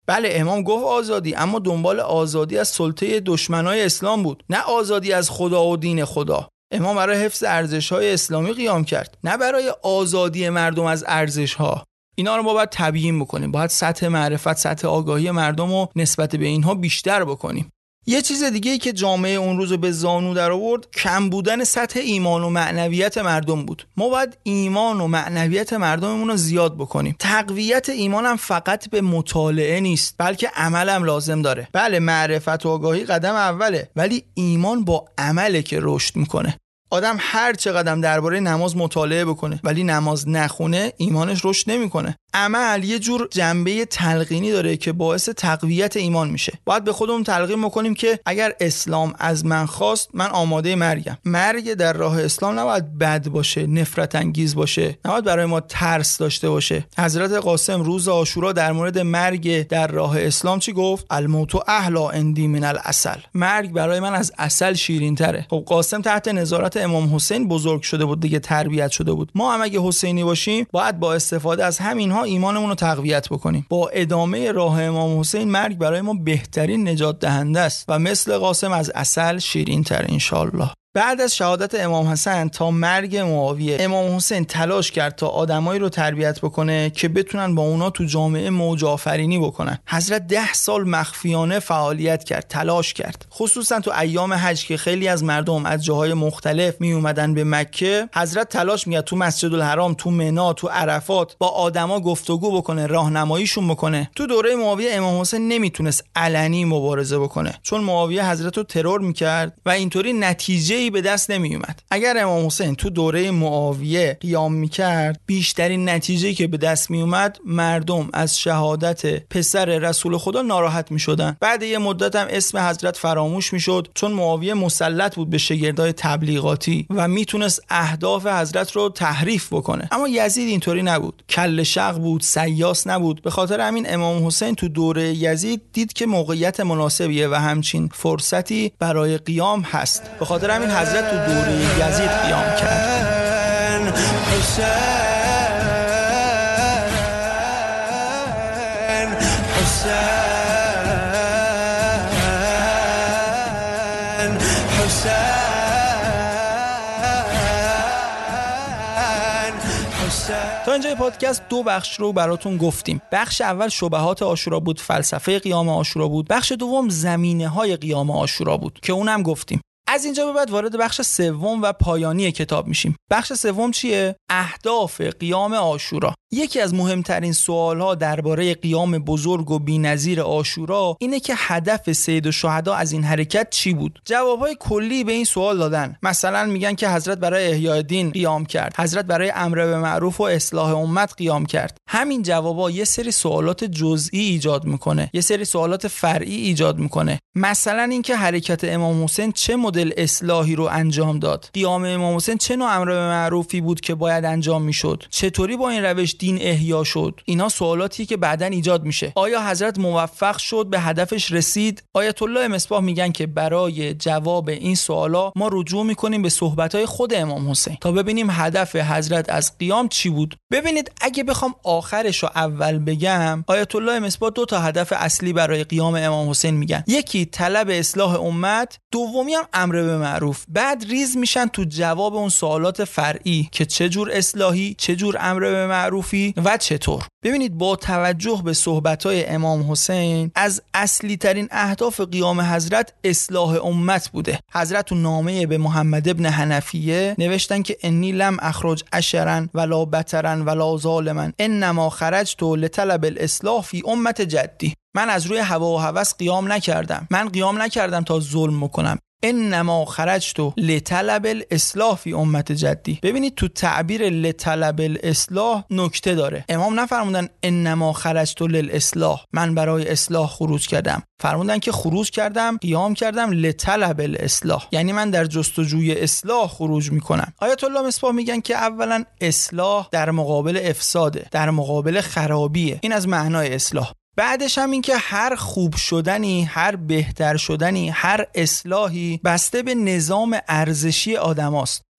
بله امام گفت آزادی، اما دنبال آزادی از سلطه دشمنای اسلام بود، نه آزادی از خدا و دین خدا. امام برای حفظ ارزش‌های اسلامی قیام کرد، نه برای آزادی مردم از ارزش‌ها. اینا رو ما باید تبیین بکنیم، باید سطح معرفت، سطح آگاهی مردم رو نسبت به اینها بیشتر بکنیم. یه چیز دیگه ای که جامعه اون روز به زانو در آورد کم بودن سطح ایمان و معنویت مردم بود. ما باید ایمان و معنویت مردممون رو زیاد بکنیم. تقویت ایمان هم فقط به مطالعه نیست، بلکه عمل هم لازم داره. بله معرفت و آگاهی قدم اوله، ولی ایمان با عمله که رشد میکنه. آدم هر چقدر درباره نماز مطالعه بکنه ولی نماز نخونه، ایمانش رشد نمیکنه. عمل یه جور جنبه تلقینی داره که باعث تقویت ایمان میشه. باید به خودمون تلقین بکنیم که اگر اسلام از من خواست، من آماده مرگم. مرگ در راه اسلام نباید بد باشه، نفرت انگیز باشه، نباید برای ما ترس داشته باشه. حضرت قاسم روز عاشورا در مورد مرگ در راه اسلام چی گفت؟ الموت احلی عندی من العسل. مرگ برای من از عسل شیرین تره. خب قاسم تحت نظارت امام حسین بزرگ شده بود دیگه، تربیت شده بود. ما هم اگه حسینی باشیم باید با استفاده از همینها ایمانمون رو تقویت بکنیم. با ادامه راه امام حسین مرگ برای ما بهترین نجات دهنده است و مثل قاسم از عسل شیرین تر انشالله. بعد از شهادت امام حسن تا مرگ معاویه، امام حسین تلاش کرد تا آدمایی رو تربیت بکنه که بتونن با اونا تو جامعه موج آفرینی بکنن. حضرت 10 سال مخفیانه فعالیت کرد، تلاش کرد. خصوصا تو ایام حج که خیلی از مردم از جاهای مختلف می اومدن به مکه، حضرت تلاش می‌کرد تو مسجد الحرام، تو منی، تو عرفات با آدما گفتگو بکنه، راهنماییشون بکنه. تو دوره معاویه امام حسین نمیتونست علنی مبارزه بکنه، چون معاویه حضرت رو ترور می‌کرد و اینطوری نتیجه به دست نمی اومد. اگر امام حسین تو دوره معاویه قیام میکرد، بیشترین نتیجه‌ای که به دست می اومد مردم از شهادت پسر رسول خدا ناراحت می شدن. بعد یه مدت هم اسم حضرت فراموش می شد، چون معاویه مسلط بود به شگردای تبلیغاتی و میتونست اهداف حضرت رو تحریف بکنه. اما یزید اینطوری نبود، کله شق بود، سیاس نبود. به خاطر همین امام حسین تو دوره یزید دید که موقعیت مناسبیه و همچین فرصتی برای قیام هست. به خاطر همین حضرت تو دوره یزید قیام کرد. تا اینجای پادکست 2 بخش رو براتون گفتیم. بخش اول شبهات عاشورا بود، فلسفه قیام عاشورا بود. بخش دوم زمینه‌های قیام عاشورا بود که اونم گفتیم. از اینجا به بعد وارد بخش سوم و پایانی کتاب میشیم. بخش سوم چیه؟ اهداف قیام عاشورا. یکی از مهمترین سوالها درباره قیام بزرگ و بی‌نظیر عاشورا اینه که هدف سید الشهدا از این حرکت چی بود؟ جوابهای کلی به این سوال دادن. مثلا میگن که حضرت برای احیای دین قیام کرد، حضرت برای امر به معروف و اصلاح امت قیام کرد. همین جوابا یه سری سوالات جزئی ایجاد میکنه، یه سری سوالات فرعی ایجاد میکنه. مثلا اینکه حرکت امام حسین چه مدل اصلاحی رو انجام داد؟ قیام امام حسین چه نوع امر به معروفی بود که باید انجام میشد؟ چطوری با این روش دین احیا شد؟ اینا سوالاتی که بعداً ایجاد میشه. آیا حضرت موفق شد، به هدفش رسید؟ آیت الله مصباح میگن که برای جواب این سوالا ما رجوع میکنیم به صحبت‌های خود امام حسین تا ببینیم هدف حضرت از قیام چی بود. ببینید اگه بخوام آخرش رو اول بگم، آیت الله مصباح 2 تا هدف اصلی برای قیام امام حسین میگن. یکی طلب اصلاح امت، دومی هم امر به معروف. بعد ریز میشن تو جواب اون سوالات فرعی که چه جور اصلاحی، چه جور امر به معروفی و چطور. ببینید با توجه به صحبت‌های امام حسین، از اصلی ترین اهداف قیام حضرت اصلاح امت بوده. حضرت تو نامه به محمد ابن حنفیه نوشتن که انی لم اخرج اشرا ولا بترا ولا ظالما انما خرجت لطلب الاصلاح فی امت جدی. من از روی هوا و هوس قیام نکردم، من قیام نکردم تا ظلم کنم. انما خرجت لطلب الاصلاح فی امت جدی. ببینید تو تعبیر لطلب الاصلاح نکته داره. امام نفرمودن انما خرجت للاصلاح، من برای اصلاح خروج کردم. فرمودن که خروج کردم، قیام کردم لطلب الاصلاح، یعنی من در جستجوی اصلاح خروج میکنم. آیت الله مصباح میگن که اولا اصلاح در مقابل افساده، در مقابل خرابیه. این از معنای اصلاح. بعدش هم این که هر خوب شدنی، هر بهتر شدنی، هر اصلاحی بسته به نظام ارزشی آدماست.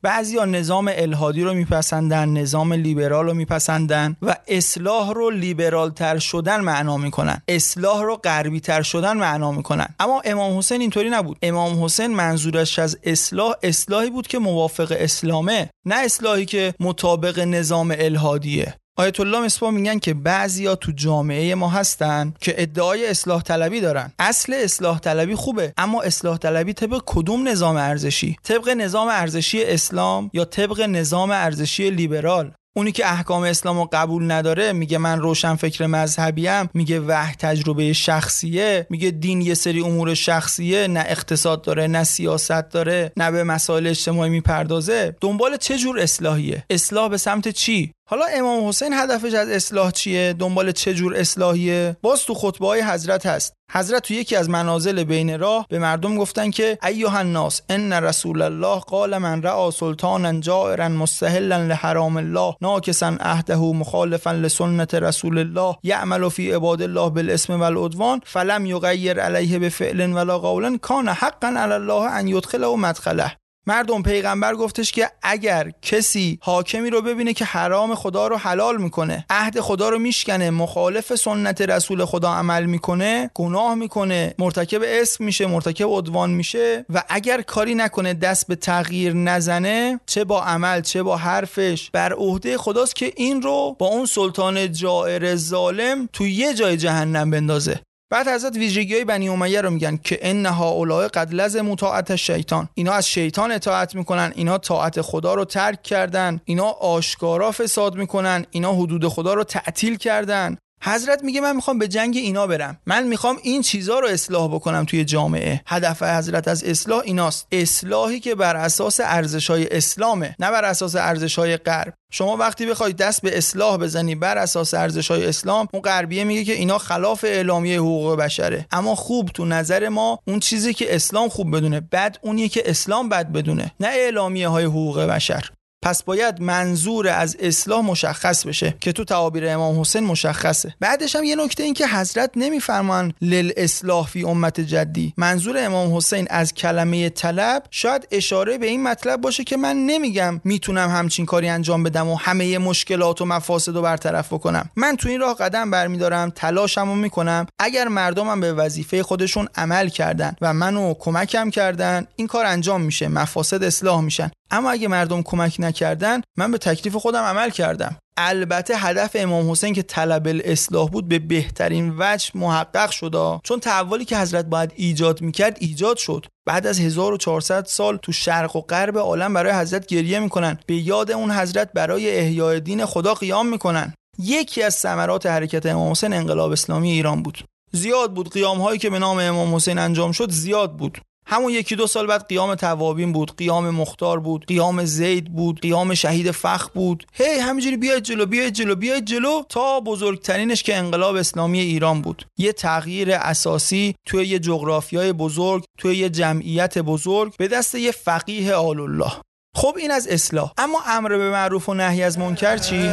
بعضیا نظام الحادی رو میپسندن، نظام لیبرال رو میپسندن و اصلاح رو لیبرال تر شدن معنا میکنن، اصلاح رو غربی تر شدن معنا میکنن. اما امام حسین اینطوری نبود. امام حسین منظورش از اصلاحی بود که موافق اسلامه، نه اصلاحی که مطابق نظام الحادیه. آیت الله مصباح میگن که بعضیا تو جامعه ما هستن که ادعای اصلاح طلبی دارن. اصل اصلاح طلبی خوبه، اما اصلاح طلبی طبق کدوم نظام ارزشی؟ طبق نظام ارزشی اسلام یا طبق نظام ارزشی لیبرال؟ اونی که احکام اسلامو قبول نداره میگه من روشن فکر مذهبیم، میگه وحی تجربه شخصیه، میگه دین یه سری امور شخصیه، نه اقتصاد داره، نه سیاست داره، نه به مسائل اجتماعی میپردازه. دنبال چه جور اصلاحیه؟ اصلاح به سمت چی؟ حالا امام حسین هدفش از اصلاح چیه؟ دنبال چه جور اصلاحیه؟ باز تو خطبه‌های حضرت هست. حضرت تو یکی از منازل بین راه به مردم گفتن که ایها الناس ان رسول الله قال من رأى سلطانا جائرا مستحلا لحرام الله ناکسا عهده مخالفا لسنت رسول الله یعمل فی عباد الله بالاسم والعدوان فلم یغیر علیه بفعل ولا قول کان حقا علی الله ان یدخله مدخله. مردم پیغمبر گفتش که اگر کسی حاکمی رو ببینه که حرام خدا رو حلال میکنه، عهد خدا رو میشکنه، مخالف سنت رسول خدا عمل میکنه، گناه میکنه، مرتکب اسم میشه، مرتکب عدوان میشه و اگر کاری نکنه، دست به تغییر نزنه، چه با عمل چه با حرفش، بر عهده خداست که این رو با اون سلطان جائر ظالم تو یه جای جهنم بندازه. بعد حضرت ویژگی‌های بنی امیه رو میگن که ان هؤلاء قد لزموا طاعت الشیطان، اینا از شیطان اطاعت میکنن، اینا طاعت خدا رو ترک کردن، اینا آشکارا فساد میکنن، اینا حدود خدا رو تعطیل کردن. حضرت میگه من میخوام به جنگ اینا برم، من میخوام این چیزا رو اصلاح بکنم توی جامعه. هدف حضرت از اصلاح ایناست، اصلاحی که بر اساس ارزش‌های اسلامه، نه بر اساس ارزش‌های غرب. شما وقتی بخوای دست به اصلاح بزنی بر اساس ارزش‌های اسلام، اون غربیه میگه که اینا خلاف اعلامیه حقوق بشره. اما خوب تو نظر ما اون چیزی که اسلام خوب بدونه، بد اونیه که اسلام بد بدونه، نه اعلامیه‌های حقوق بشر. پس باید منظور از اصلاح مشخص بشه که تو تعابیر امام حسین مشخصه. بعدش هم یه نکته این که حضرت نمیفرمان للاصلاح فی امت جدی. منظور امام حسین از کلمه طلب شاید اشاره به این مطلب باشه که من نمیگم میتونم همچین کاری انجام بدم و همه مشکلات و مفاسد رو برطرف بکنم. من تو این راه قدم برمیدارم، تلاشمو میکنم. اگر مردمم به وظیفه خودشون عمل کردن و منو کمکم کردن، این کار انجام میشه، مفاسد اصلاح میشن. اما اگه مردم کمک نکردن، من به تکلیف خودم عمل کردم. البته هدف امام حسین که طلب الاصلاح بود به بهترین وجه محقق شد، چون تحولی که حضرت باید ایجاد میکرد ایجاد شد. بعد از 1400 سال تو شرق و غرب عالم برای حضرت گریه میکنن، به یاد اون حضرت برای احیای دین خدا قیام میکنن. یکی از ثمرات حرکت امام حسین انقلاب اسلامی ایران بود. زیاد بود قیام هایی که به نام امام حسین انجام شد، زیاد بود. همون 1-2 سال بعد قیام توابین بود، قیام مختار بود، قیام زید بود، قیام شهید فخر بود. همینجوری بیاید جلو تا بزرگترینش که انقلاب اسلامی ایران بود. یه تغییر اساسی توی یه جغرافیای بزرگ، توی یه جمعیت بزرگ به دست یه فقیه آل الله. خب این از اصلاح. اما امر به معروف و نهی از منکر چی؟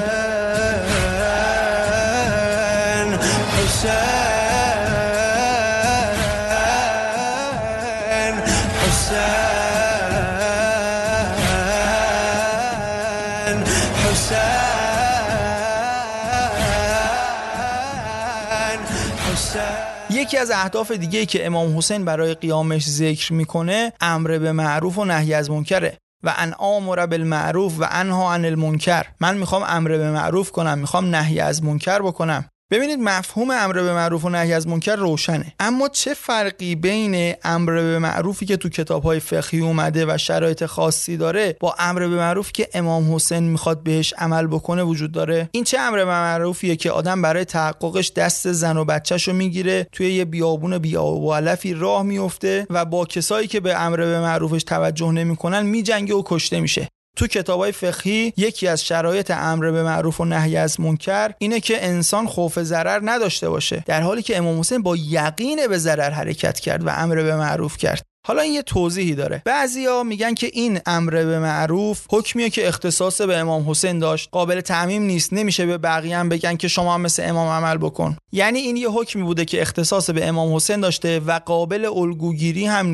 یکی از اهداف دیگه‌ای که امام حسین برای قیامش ذکر میکنه امر به معروف و نهی از منکره. و ان آمر بالمعروف و انها عن المنکر. من میخوام امر به معروف کنم، میخوام نهی از منکر بکنم. ببینید مفهوم امر به معروف و نهی از منکر روشنه، اما چه فرقی بین امر به معروفی که تو کتاب‌های فقهی اومده و شرایط خاصی داره با امر به معروفی که امام حسین میخواد بهش عمل بکنه وجود داره؟ این چه امر به معروفیه که آدم برای تحققش دست زن و بچه‌شو میگیره، توی یه بیابون بی‌آب راه میفته و با کسایی که به امر به معروفش توجه نمیکنن میجنگه و کشته میشه. تو کتابای فقهی یکی از شرایط امر به معروف و نهی از منکر اینه که انسان خوف ضرر نداشته باشه، در حالی که امام حسین با یقین به ضرر حرکت کرد و امر به معروف کرد. حالا این یه توضیحی داره. بعضیا میگن که این امر به معروف حکمیه که اختصاص به امام حسین داشت، قابل تعمیم نیست، نمیشه به بقیه هم بگن که شما هم مثل امام عمل بکن. یعنی این یه حکمی بوده که اختصاص به امام حسین داشته و قابل الگوگیری هم نیست.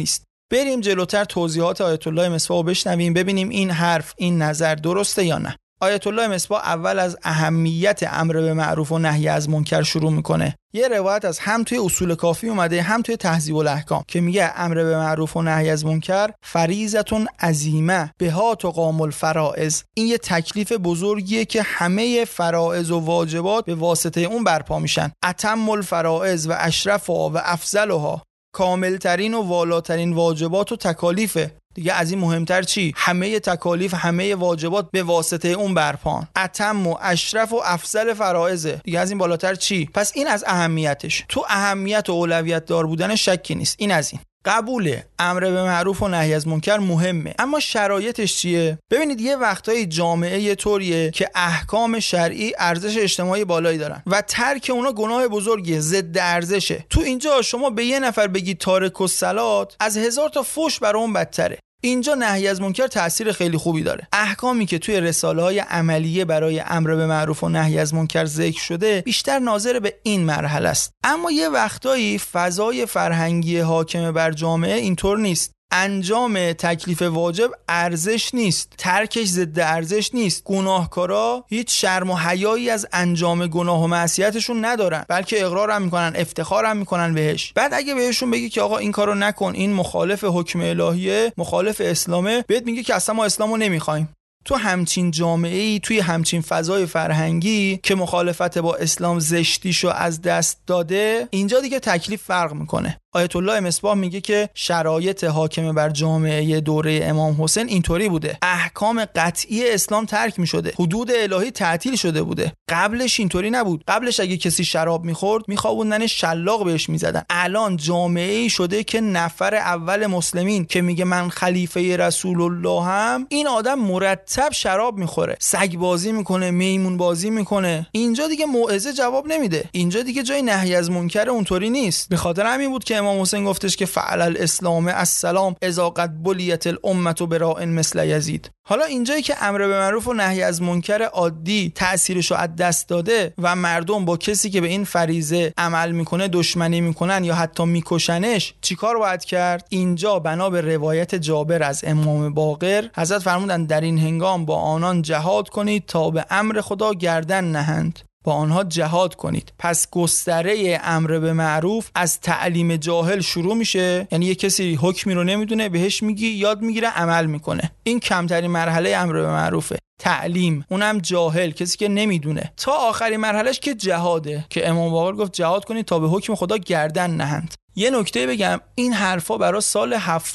بریم جلوتر توضیحات آیت الله مصباح رو بشنویم ببینیم این حرف این نظر درسته یا نه. آیت الله مصباح اول از اهمیت امر به معروف و نهی از منکر شروع میکنه. یه روایت از هم توی اصول کافی اومده هم توی تهذیب الاحکام که میگه امر به معروف و نهی از منکر فریضتون عظیمه بها تقام الفرائض. این یه تکلیف بزرگیه که همه فرائض و واجبات به واسطه اون برپا میشن. اتم الفرائض و اشرفها و افضلها، کاملترین و والاترین واجبات و تکالیفه. دیگه از این مهمتر چی؟ همه تکالیف همه واجبات به واسطه اون برپان. اتم و اشرف و افضل فرائضه. دیگه از این بالاتر چی؟ پس این از اهمیتش. تو اهمیت و اولویت دار بودن شکی نیست. این از این. قبوله امر به معروف و نهی از منکر مهمه، اما شرایطش چیه؟ ببینید یه وقتای جامعه یه طوریه که احکام شرعی ارزش اجتماعی بالایی دارن و ترک اونا گناه بزرگیه، ضد ارزشه. تو اینجا شما به یه نفر بگید تارک الصلات از 1000 تا فحش برای اون بدتره. اینجا نهی از منکر تأثیر خیلی خوبی داره. احکامی که توی رساله‌های عملیه برای امر به معروف و نهی از منکر ذکر شده بیشتر ناظر به این مرحله است. اما یه وقتایی فضای فرهنگی حاکم بر جامعه اینطور نیست. انجام تکلیف واجب ارزش نیست، ترکش ضد ارزش نیست. گناهکارا هیچ شرم و حیایی از انجام گناه و معصیتشون ندارن، بلکه اقرار هم میکنن، افتخار هم میکنن بهش. بعد اگه بهشون بگی که آقا این کارو نکن، این مخالف حکم الهیه، مخالف اسلامه، بهت میگه که اصلا ما اسلامو نمیخوایم. تو همچین جامعه‌ای، توی همچین فضای فرهنگی که مخالفت با اسلام زشتیشو از دست داده، اینجا دیگه تکلیف فرق میکنه. آیت الله مصباح میگه که شرایط حاکم بر جامعه دوره امام حسین اینطوری بوده. احکام قطعی اسلام ترک میشده، حدود الهی تعطیل شده بوده. قبلش اینطوری نبود. قبلش اگه کسی شراب میخورد میخوابوندن شلاق بهش میزدن. الان جامعه‌ای شده که نفر اول مسلمین که میگه من خلیفه رسول الله هم، این آدم مرتب شراب میخوره، سگ بازی میکنه، میمون بازی میکنه. اینجا دیگه موعظه جواب نمیده. اینجا دیگه جای نهی از منکر اونطوری نیست. به خاطر همین بود که امام حسین گفتش که فعل الاسلام السلام اذا قد بلیت الامه براء مثل یزید. حالا اینجایی که امر به معروف و نهی از منکر عادی تأثیرشو از دست داده و مردم با کسی که به این فریضه عمل میکنه دشمنی میکنن یا حتی میکشنش، چیکار باید کرد؟ اینجا بنا به روایت جابر از امام باقر، حضرت فرمودن در این هنگام با آنان جهاد کنید تا به امر خدا گردن نهند. با آنها جهاد کنید. پس گستره امر به معروف از تعلیم جاهل شروع میشه. یعنی یه کسی حکمی رو نمیدونه، بهش میگی، یاد میگیره، عمل میکنه. این کمترین مرحله امر به معروفه. تعلیم، اونم جاهل، کسی که نمیدونه. تا آخرین مرحلهش که جهاده، که امام باقر گفت جهاد کنید تا به حکم خدا گردن نهند. یه نکته بگم، این حرفا برای سال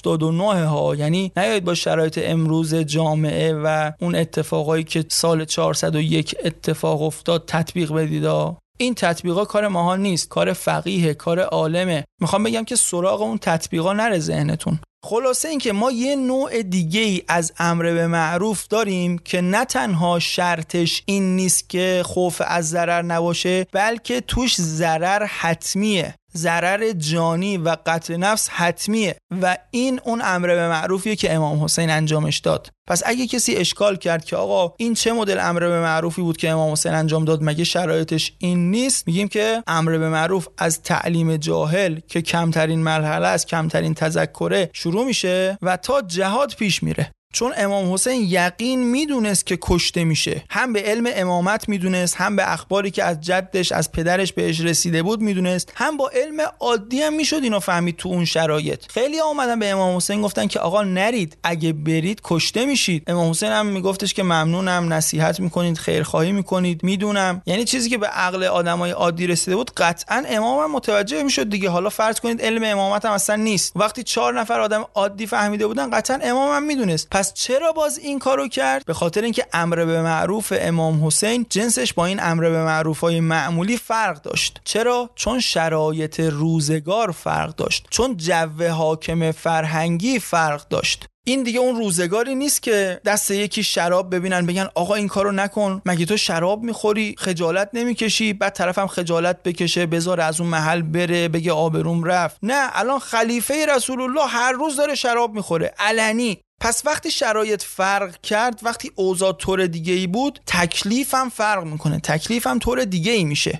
79 ها، یعنی نیایید با شرایط امروز جامعه و اون اتفاقایی که سال 401 اتفاق افتاد تطبیق بدید. این تطبیقا کار ماها نیست، کار فقیه، کار عالمه. میخوام بگم که سراغ اون تطبیقا نره ذهنتون. خلاصه این که ما یه نوع دیگه ای از امر به معروف داریم که نه تنها شرطش این نیست که خوف از ضرر نباشه، بلکه توش ضرر حتمیه، ضرر جانی و قتل نفس حتمیه و این اون امر به معروفیه که امام حسین انجامش داد. پس اگه کسی اشکال کرد که آقا این چه مدل امر به معروفی بود که امام حسین انجام داد، مگه شرایطش این نیست؟ میگیم که امر به معروف از تعلیم جاهل که کمترین مرحله است، کمترین تذکره شروع میشه و تا جهاد پیش میره. چون امام حسین یقین میدونست که کشته میشه، هم به علم امامت میدونست، هم به اخباری که از جدش از پدرش بهش رسیده بود میدونست، هم با علم عادی هم میشد اینو فهمید. تو اون شرایط خیلی اومدن به امام حسین گفتن که آقا نرید، اگه برید کشته میشید. امام حسین هم میگفتش که ممنونم، نصیحت میکنید، خیرخواهی میکنید، میدونم. یعنی چیزی که به عقل آدمای عادی رسیده بود قطعا امام هم متوجه میشد دیگه. حالا فرض کنید علم امامت هم اصلا نیست، وقتی 4 نفر آدم عادی فهمیده بودن قطعا امام هم میدونست. پس چرا باز این کارو کرد؟ به خاطر اینکه امر به معروف امام حسین جنسش با این امر به معروفای معمولی فرق داشت. چرا؟ چون شرایط روزگار فرق داشت، چون جو حاکم فرهنگی فرق داشت. این دیگه اون روزگاری نیست که دست یکی شراب ببینن بگن آقا این کارو نکن، مگه تو شراب میخوری خجالت نمیکشی؟ بعد طرفم خجالت بکشه، بذار از اون محل بره، بگه آبروم رفت. نه، الان خلیفه رسول الله هر روز داره شراب میخوره علنی. پس وقتی شرایط فرق کرد، وقتی اوضاع طور دیگه ای بود، تکلیفم فرق میکنه، تکلیفم طور دیگه ای میشه.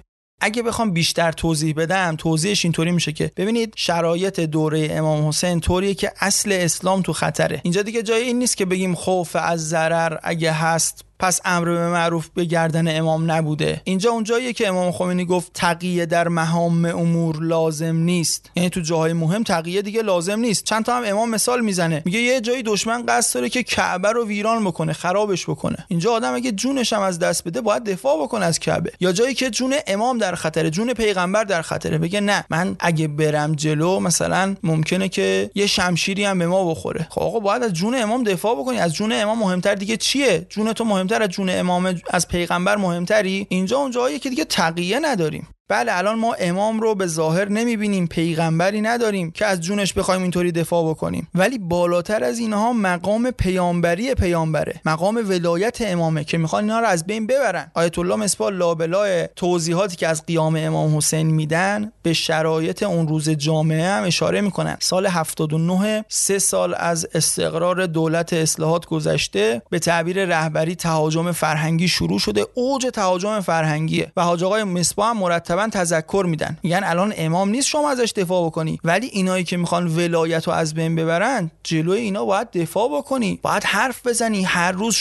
اگه بخوام بیشتر توضیح بدم، توضیحش اینطوری میشه که ببینید شرایط دوره امام حسین طوریه که اصل اسلام تو خطره. اینجا دیگه جای این نیست که بگیم خوف از ضرر اگه هست پس امر به معروف به گردن امام نبوده. اینجا اونجاییه که امام خمینی گفت تقیه در مهام امور لازم نیست، یعنی تو جاهای مهم تقیه دیگه لازم نیست. چند تا هم امام مثال میزنه، میگه یه جایی دشمن قصد داره که کعبه رو ویران بکنه، خرابش بکنه، اینجا آدم اگه جونش هم از دست بده باید دفاع بکنه از کعبه. یا جایی که جون امام در خطره، جون پیغمبر در خطره، بگه نه من اگه برم جلو مثلا ممکنه که یه شمشیری هم به ما بخوره. خب آقا باید از جون امام دفاع بکنی. از جون امام مهمتر دیگه چیه؟ جون تو مهمتر از جون امام، از پیغمبر مهمتری؟ اینجا اونجاییه که دیگه تقیه نداریم. بله الان ما امام رو به ظاهر نمیبینیم، پیغمبری نداریم که از جونش بخوایم اینطوری دفاع بکنیم، ولی بالاتر از اینها مقام پیامبری پیامبره، مقام ولایت امامه که میخوان اینا رو از بین ببرن. آیت الله مصباح لابلای توضیحاتی که از قیام امام حسین میدن به شرایط اون روز جامعه هم اشاره میکنن. سال 79 3 سال از استقرار دولت اصلاحات گذشته، به تعبیر رهبری تهاجم فرهنگی شروع شده، اوج تهاجم فرهنگیه و حاج آقای مصباح هم مرتباً تذکر میدن، میگن الان امام نیست شما ازش دفاع بکنی، ولی اینایی که میخوان ولایت رو از بین ببرن جلوی اینا باید دفاع بکنی، باید حرف بزنی. هر روز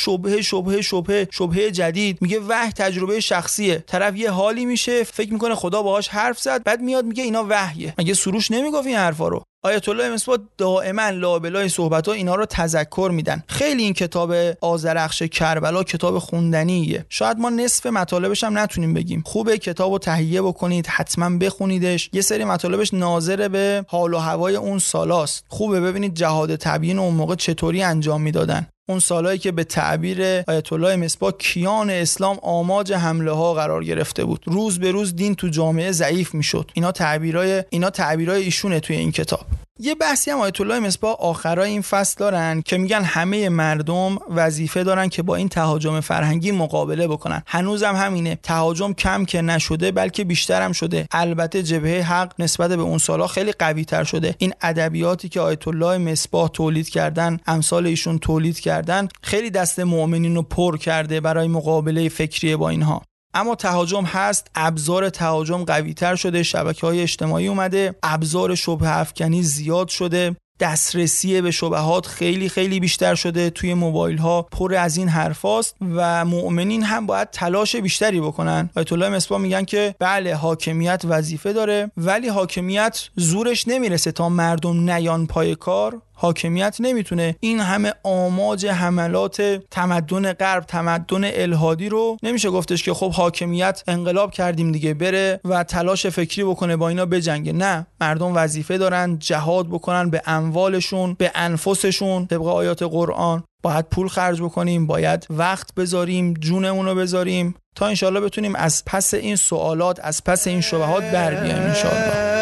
شبهه جدید. میگه وحی تجربه شخصیه، طرف یه حالی میشه فکر میکنه خدا باهاش حرف زد، بعد میاد میگه اینا وحیه. مگه سروش نمیگفت این حرفا رو؟ آیت الله مصباح دائما لابلای صحبت‌ها اینا رو تذکر میدن. خیلی این کتاب آذرخش کربلا کتاب خوندنیه. شاید ما نصف مطالبش هم نتونیم بگیم. خوبه کتابو تهیه بکنید، حتما بخونیدش. یه سری مطالبش ناظر به حال و هوای اون سالاست. خوبه ببینید جهاد تبیین اون موقع چطوری انجام میدادن. اون سالایی که به تعبیر آیت الله مصباح کیان اسلام آماج حمله ها قرار گرفته بود، روز به روز دین تو جامعه ضعیف میشد. اینا تعبیرای ایشونه توی این کتاب. یه بحثی هم آیت الله مصباح آخرای این فصل دارن که میگن همه مردم وظیفه دارن که با این تهاجم فرهنگی مقابله بکنن. هنوزم همینه، تهاجم کم که نشده بلکه بیشتر هم شده. البته جبهه حق نسبت به اون سالا خیلی قوی تر شده. این ادبیاتی که آیت الله مصباح تولید کردن، امثال ایشون تولید کردن، خیلی دست مؤمنین رو پر کرده برای مقابله فکری با اینها. اما تهاجم هست، ابزار تهاجم قوی تر شده، شبکه‌های اجتماعی اومده، ابزار شبهه افکنی زیاد شده، دسترسی به شبهات خیلی خیلی بیشتر شده، توی موبایل ها پر از این حرفاست و مؤمنین هم باید تلاش بیشتری بکنن. آیت الله مصباح میگن که بله حاکمیت وظیفه داره، ولی حاکمیت زورش نمیرسه تا مردم نیان پای کار. حاکمیت نمیتونه این همه آماج حملات تمدن غرب، تمدن الحادی رو نمیشه گفتش که خب حاکمیت انقلاب کردیم دیگه بره و تلاش فکری بکنه با اینا بجنگه. نه، مردم وظیفه دارن جهاد بکنن به اموالشون، به انفسشون. طبق آیات قرآن باید پول خرج بکنیم، باید وقت بذاریم، جونمون رو بذاریم تا انشالله بتونیم از پس این سوالات، از پس این شبهات بر بیایم انشالله.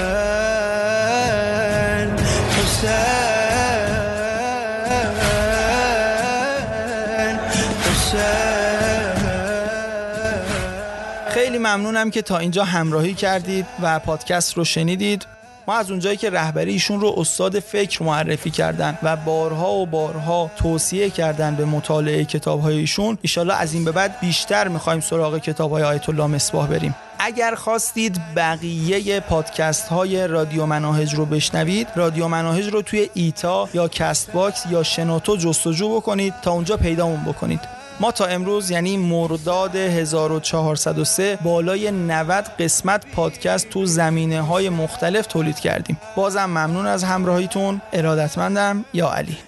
خیلی ممنونم که تا اینجا همراهی کردید و پادکست رو شنیدید. ما از اونجایی که رهبری ایشون رو استاد فکر معرفی کردن و بارها و بارها توصیه کردن به مطالعه کتاب‌های ایشون، ان از این به بعد بیشتر می‌خوایم سراغ کتاب‌های آیت الله مصباح بریم. اگر خواستید بقیه پادکست های رادیو مناهج رو بشنوید، رادیو مناهج رو توی ایتا یا کست باکس یا شنوتو جستجو بکنید تا اونجا پیدامون بکنید. ما تا امروز یعنی مرداد 1403 بالای 90 قسمت پادکست تو زمینه‌های مختلف تولید کردیم. بازم ممنون از همراهیتون. ارادتمندم. یا علی.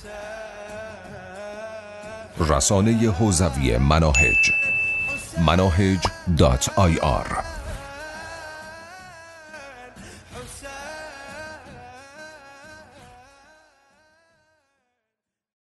رسانه حوزوی مناهج manahej.ir